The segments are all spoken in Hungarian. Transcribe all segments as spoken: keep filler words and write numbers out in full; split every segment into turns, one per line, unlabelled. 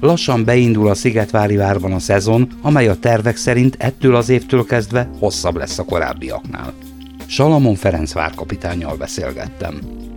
Lassan beindul a Szigetvári várban a szezon, amely a tervek szerint ettől az évtől kezdve hosszabb lesz a korábbiaknál. Salamon Ferenc várkapitánnyal beszélgettem.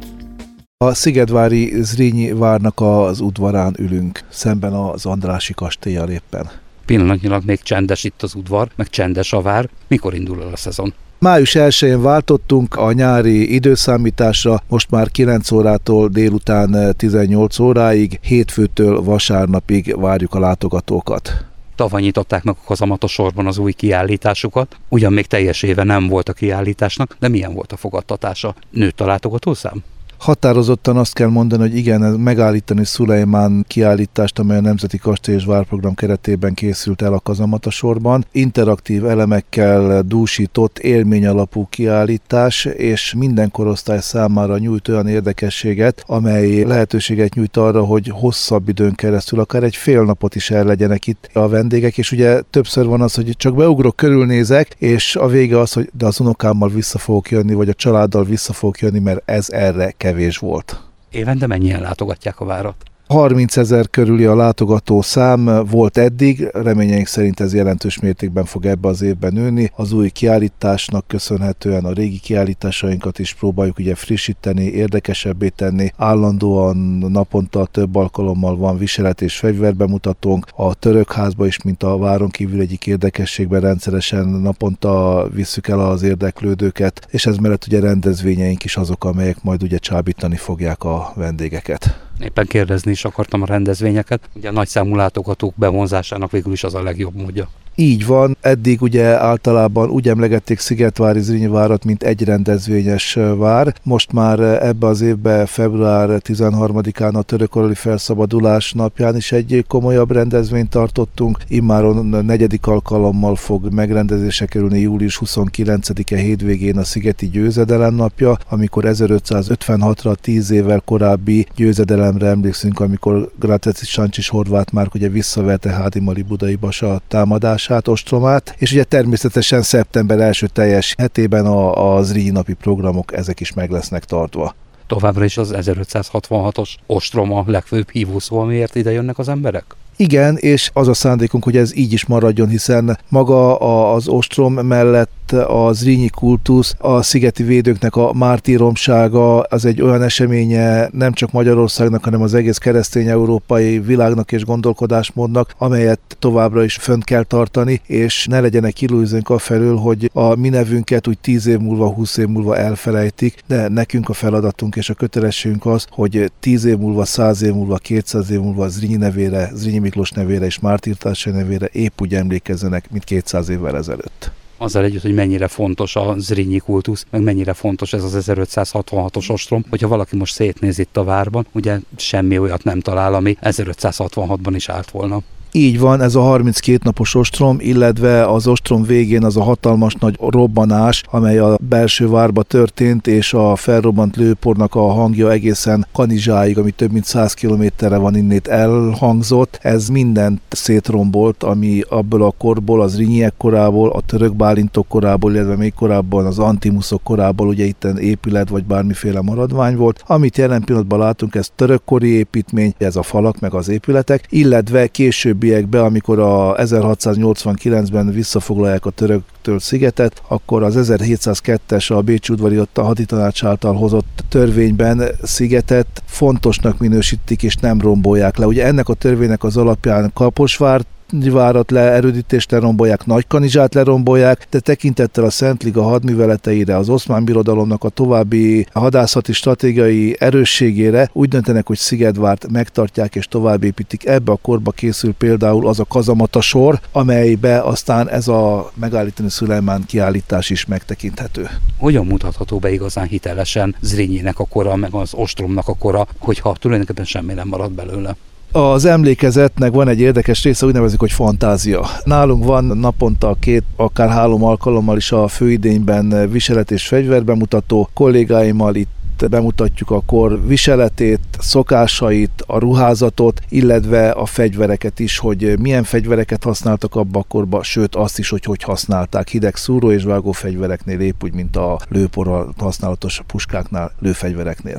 A Szigetvári Zrínyi várnak az udvarán ülünk, szemben az Andrássy kastélyal éppen.
Pillanatnyilag még csendes itt az udvar, meg csendes a vár. Mikor indul el a szezon?
május elsején váltottunk a nyári időszámításra, most már kilenc órától délután tizennyolc óráig, hétfőtől vasárnapig várjuk a látogatókat.
Tavaly nyitották meg a Kazamata-sorban az új kiállításukat, ugyan még teljes éve nem volt a kiállításnak, de milyen volt a fogadtatása? Nőtt a látogatószám?
Határozottan azt kell mondani, hogy igen, megállítani Szulejmán kiállítást, amely a Nemzeti Kastély és Várprogram keretében készült el a Kazamata-sorban. Interaktív elemekkel dúsított élményalapú kiállítás, és minden korosztály számára nyújt olyan érdekességet, amely lehetőséget nyújt arra, hogy hosszabb időn keresztül, akár egy fél napot is el legyenek itt a vendégek, és ugye többször van az, hogy csak beugrok, körülnézek, és a vége az, hogy de az unokámmal vissza fogok jönni, vagy a családdal vissza fogok jönni, mert ez erre kevés volt.
Évente mennyien látogatják a várat?
harmincezer körüli a látogató szám volt eddig, reményeink szerint ez jelentős mértékben fog ebbe az évben nőni. Az új kiállításnak köszönhetően a régi kiállításainkat is próbáljuk ugye frissíteni, érdekesebbé tenni. Állandóan naponta több alkalommal van viselet és fegyverbemutatónk. A Törökházba is, mint a váron kívül egyik érdekességben rendszeresen naponta visszük el az érdeklődőket, és ez mellett ugye rendezvényeink is azok, amelyek majd ugye csábítani fogják a vendégeket.
Éppen kérdezni is akartam a rendezvényeket. Ugye a nagyszámú látogatók bevonzásának végül is az a legjobb módja.
Így van, eddig ugye általában úgy emlegették Szigetvári Zrínyi várat, mint egy rendezvényes vár. Most már ebbe az évben február tizenharmadikán a törökorali felszabadulás napján is egy komolyabb rendezvényt tartottunk. Immáron negyedik alkalommal fog megrendezésre kerülni július huszonkilencedike hétvégén a Szigeti Győzedelem napja, amikor ezerötszázötvenhatra tíz évvel korábbi győzedelemre emlékszünk, amikor Grateci Sancsis Horváth Márk ugye visszaverte Hádimali Budai Basa támadás ostromát, és ugye természetesen szeptember első teljes hetében a, a Zrínyi napi programok, ezek is meg lesznek tartva.
Továbbra is az ezerötszázhatvanhatos ostrom a legfőbb hívószó, amiért ide jönnek az emberek?
Igen, és az a szándékunk, hogy ez így is maradjon, hiszen maga az ostrom mellett a zrínyi kultusz, a szigeti védőknek a mártíromsága, az egy olyan eseménye nem csak Magyarországnak, hanem az egész keresztény európai világnak és gondolkodásmódnak, amelyet továbbra is fönt kell tartani, és ne legyenek illúziónk afelől, hogy a mi nevünket úgy tíz év múlva, húsz év múlva elfelejtik, de nekünk a feladatunk és a kötelességünk az, hogy tíz év múlva, száz év múlva, kétszáz év múlva Zrínyi nevére, Zrínyi Miklós nevére és mártírtársai nevére épp úgy emlékezzenek, mint kétszáz évvel ezelőtt.
Azzal együtt, hogy mennyire fontos a zrínyi kultusz, meg mennyire fontos ez az ezerötszázhatvanhatos ostrom, hogyha valaki most szétnéz itt a várban, ugye semmi olyat nem talál, ami ezerötszázhatvanhatban is állt volna.
Így van, ez a harminckét napos ostrom, illetve az ostrom végén az a hatalmas nagy robbanás, amely a belső várba történt, és a felrobbant lőpornak a hangja egészen Kanizsáig, ami több mint száz kilométerre van innét elhangzott. Ez mindent szétrombolt, ami abból a korból, az Zrínyiek korából, a török bálintok korából, illetve még korábban az antimuszok korából, ugye itten épület vagy bármiféle maradvány volt. Amit jelen pillanatban látunk, ez törökkori építmény, ez a falak meg az épületek, illetve később be, amikor a ezerhatszáznyolcvankilencben visszafoglalják a töröktől szigetet, akkor az ezerhétszázkettes a Bécsi udvari haditanács által hozott törvényben szigetet fontosnak minősítik és nem rombolják le. Ugye ennek a törvénynek az alapján Kaposvárt várat leerődítést lerombolják, Nagykanizsát lerombolják, de tekintettel a Szentliga hadműveleteire, az Oszmán Birodalomnak a további hadászati stratégiai erősségére úgy döntenek, hogy Szigetvárt megtartják és továbbépítik. Ebbe a korba készül például az a Kazamata sor, amelybe aztán ez a megállítani Szulejmán kiállítás is megtekinthető.
Hogyan mutatható be igazán hitelesen Zrínyinek a kora, meg az ostromnak a kora, hogyha tulajdonképpen semmi nem marad belőle?
Az emlékezetnek van egy érdekes része, úgy nevezik, hogy fantázia. Nálunk van naponta két, akár három alkalommal is a főidényben viselet és fegyverbemutató. Kollégáimmal itt bemutatjuk a kor viseletét, szokásait, a ruházatot, illetve a fegyvereket is, hogy milyen fegyvereket használtak abba a korba, sőt azt is, hogy hogy használták hideg szúró és vágó fegyvereknél, épp úgy, mint a lőporral használatos puskáknál, lőfegyvereknél.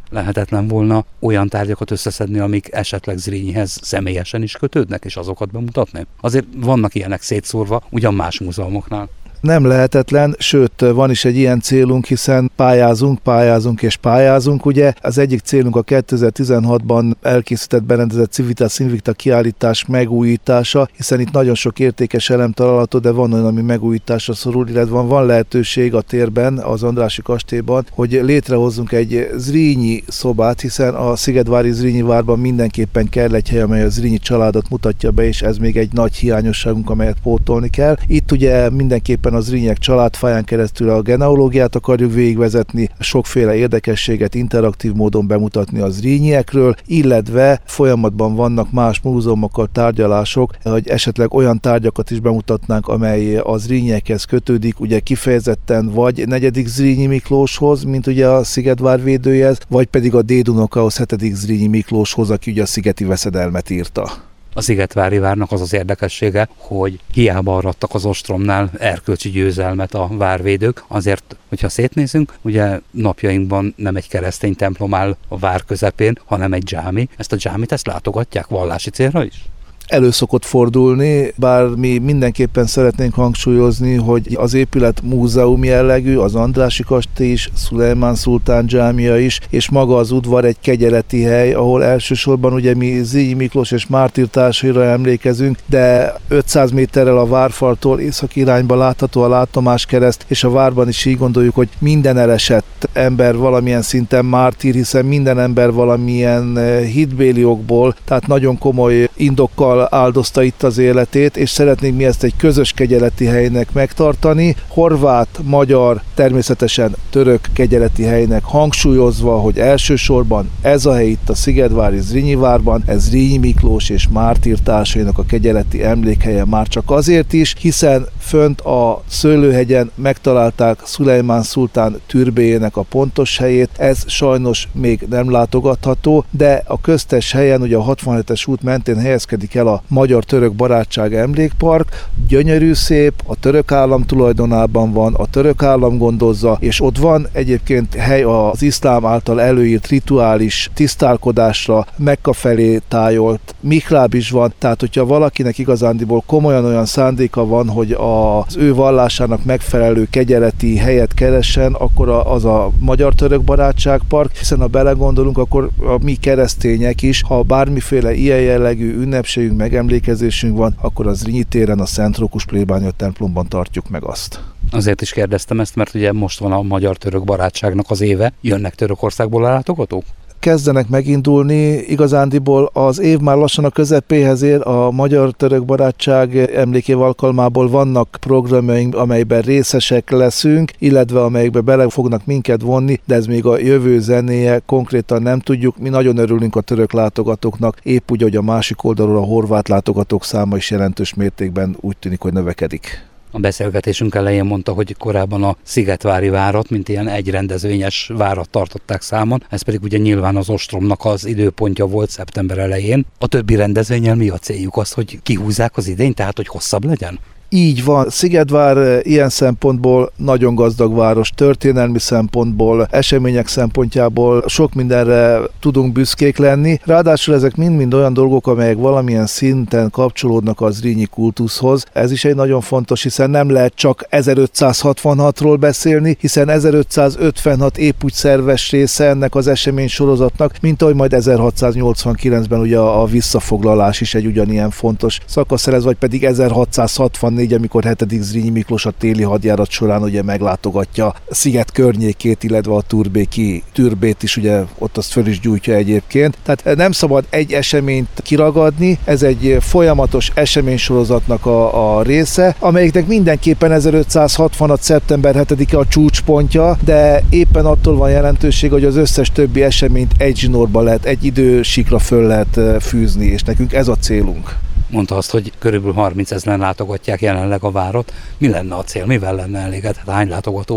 lehetetlen volna olyan tárgyakat összeszedni, amik esetleg Zrínyihez személyesen is kötődnek, és azokat bemutatni? Azért vannak ilyenek szétszórva, ugyan más múzeumoknál.
Nem lehetetlen, sőt, van is egy ilyen célunk, hiszen pályázunk, pályázunk és pályázunk. Ugye az egyik célunk a kétezer-tizenhatban elkészített, berendezett Civitas Invicta kiállítás megújítása, hiszen itt nagyon sok értékes elem található, de van olyan, ami megújításra szorul, illetve van, van lehetőség a térben, az Andrássy kastélyban, hogy létrehozzunk egy Zrínyi szobát, hiszen a Szigetvári Zrínyi várban mindenképpen kell egy hely, amely a Zrínyi családot mutatja be, és ez még egy nagy hiányosságunk, amelyet pótolni kell. Itt ugye mindenképpen a Zrínyiek családfáján keresztül a genealógiát akarjuk végigvezetni, sokféle érdekességet interaktív módon bemutatni a Zrínyiekről, illetve folyamatban vannak más múzeumokkal tárgyalások, hogy esetleg olyan tárgyakat is bemutatnánk, amely a Zrínyiekhez kötődik, ugye kifejezetten vagy negyedik Zrínyi Miklóshoz, mint ugye a Szigetvár védőjez, vagy pedig a dédunokához hetedik Zrínyi Miklóshoz, aki ugye a szigeti veszedelmet írta.
A Szigetvári várnak az az érdekessége, hogy hiába arattak az ostromnál erkölcsi győzelmet a várvédők, azért, hogyha szétnézünk, ugye napjainkban nem egy keresztény templom áll a vár közepén, hanem egy dzsámi. Ezt a dzsámit ezt látogatják vallási célra is?
Elő szokott fordulni, bár mi mindenképpen szeretnénk hangsúlyozni, hogy az épület múzeum jellegű, az Andrássy kastély is, Szulejmán szultán dzsámia is, és maga az udvar egy kegyeleti hely, ahol elsősorban ugye mi Zrínyi Miklós és mártírtársaira emlékezünk, de ötszáz méterrel a várfaltól észak irányba látható a látomáskereszt, és a várban is így gondoljuk, hogy minden elesett ember valamilyen szinten mártír, hiszen minden ember valamilyen hitbéli okból, tehát nagyon komoly indokkal áldozta itt az életét, és szeretnénk mi ezt egy közös kegyeleti helynek megtartani. Horvát, magyar, természetesen török kegyeleti helynek hangsúlyozva, hogy elsősorban ez a hely itt a Szigetvári Zrínyi várban, ez Zrínyi Miklós és mártírtársainak a kegyeleti emlékhelye már csak azért is, hiszen fönt a Szőlőhegyen megtalálták Szulejmán szultán türbéjének a pontos helyét, ez sajnos még nem látogatható, de a köztes helyen, ugye a hatvanhetes út mentén helyezkedik el a Magyar-Török Barátság Emlékpark, gyönyörű szép, a török állam tulajdonában van, a török állam gondozza, és ott van egyébként hely az iszlám által előírt rituális tisztálkodásra, Mekka felé tájolt mihráb is van, tehát hogyha valakinek igazándiból komolyan olyan szándéka van, hogy az ő vallásának megfelelő kegyeleti helyet keressen, akkor az a Magyar-Török Barátság Park, hiszen ha belegondolunk, akkor a mi keresztények is, ha bármiféle ilyen jellegű ünnepségünk, megemlékezésünk van, akkor az Zrínyi téren, a Szent Rókus plébánia templomban tartjuk meg azt.
Azért is kérdeztem ezt, mert ugye most van a Magyar-Török Barátságnak az éve. Jönnek Törökországból a látogatók?
Kezdenek megindulni, igazándiból az év már lassan a közepéhez ér, a Magyar-Török Barátság emlékév alkalmából vannak programjaink, amelyben részesek leszünk, illetve amelyekbe bele fognak minket vonni, de ez még a jövő zenéje, konkrétan nem tudjuk. Mi nagyon örülünk a török látogatóknak, épp úgy, hogy a másik oldalról a horvát látogatók száma is jelentős mértékben úgy tűnik, hogy növekedik.
A beszélgetésünk elején mondta, hogy korábban a Szigetvári várat, mint ilyen egyrendezvényes várat tartották számon, ez pedig ugye nyilván az ostromnak az időpontja volt szeptember elején. A többi rendezvénnyel mi a céljuk? Az, hogy kihúzzák az idényt, tehát hogy hosszabb legyen?
Így van. Szigetvár ilyen szempontból nagyon gazdag város, történelmi szempontból, események szempontjából sok mindenre tudunk büszkék lenni. Ráadásul ezek mind-mind olyan dolgok, amelyek valamilyen szinten kapcsolódnak az Zrínyi kultuszhoz. Ez is egy nagyon fontos, hiszen nem lehet csak ezerötszázhatvanhatról beszélni, hiszen ezerötszázötvenhat épp úgy szerves része ennek az esemény sorozatnak, mint ahogy majd ezerhatszáznyolcvankilencben ugye a visszafoglalás is egy ugyanilyen fontos szakasz lesz, vagy pedig ezerhatszázhatvannégy, amikor hetedik Zrínyi Miklós a téli hadjárat során ugye meglátogatja Sziget környékét, illetve a turbéki türbét is, ugye ott azt föl is gyújtja egyébként. Tehát nem szabad egy eseményt kiragadni, ez egy folyamatos eseménysorozatnak a, a része, amelyiknek mindenképpen ezerötszázhatvanhat szeptember hetedike a csúcspontja, de éppen attól van jelentőség, hogy az összes többi eseményt egy zsinórba lehet, egy idősíkra föl lehet fűzni, és nekünk ez a célunk.
Mondta azt, hogy körülbelül harmincezren látogatják jelenleg a várat. Mi lenne a cél? Mivel lenne elégedett? Hány látogatóval?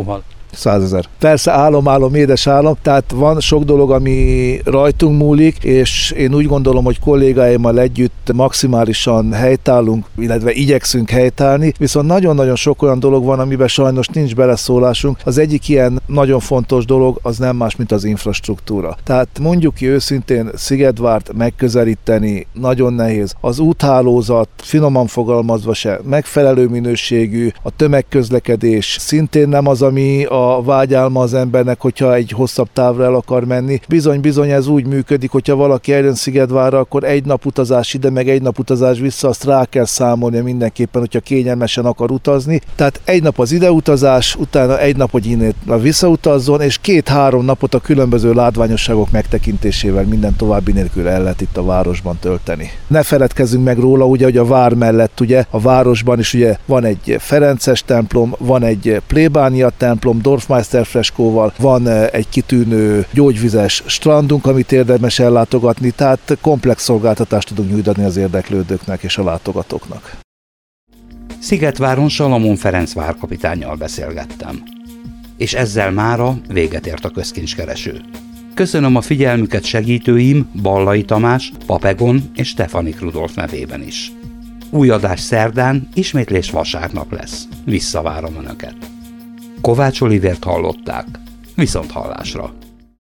Százezer. Persze álom, álom, édes álom, tehát van sok dolog, ami rajtunk múlik, és én úgy gondolom, hogy kollégáimmal együtt maximálisan helytállunk, illetve igyekszünk helytállni, viszont nagyon-nagyon sok olyan dolog van, amiben sajnos nincs beleszólásunk. Az egyik ilyen nagyon fontos dolog, az nem más, mint az infrastruktúra. Tehát mondjuk ki őszintén, Szigetvárt megközelíteni nagyon nehéz. Az úthálózat, finoman fogalmazva se megfelelő minőségű, a tömegközlekedés szintén nem az, ami a vágyálma az embernek, hogyha egy hosszabb távra el akar menni. Bizony-bizony ez úgy működik, hogyha valaki eljön Szigetvárra, akkor egy nap utazás ide, meg egy nap utazás vissza, azt rá kell számolni mindenképpen, hogyha kényelmesen akar utazni. Tehát egy nap az ideutazás, utána egy nap, hogy innen visszautazzon, és két-három napot a különböző látványosságok megtekintésével minden további nélkül el lehet itt a városban tölteni. Ne feledkezzünk meg róla, ugye, hogy a vár mellett ugye a városban is ugye van egy Ferences templom, van egy plébánia templom, Dorfmeister freskóval, van egy kitűnő gyógyvizes strandunk, amit érdemes ellátogatni, tehát komplex szolgáltatást tudunk nyújtani az érdeklődőknek és a látogatóknak.
Szigetváron Salamon Ferenc várkapitánnyal beszélgettem. És ezzel mára véget ért a közkincskereső. Köszönöm a figyelmüket segítőim Ballai Tamás, Papegon és Stefanik Rudolf nevében is. Új adás szerdán, ismétlés vasárnap lesz. Visszavárom Önöket. Kovács Olivért hallották. Viszont hallásra!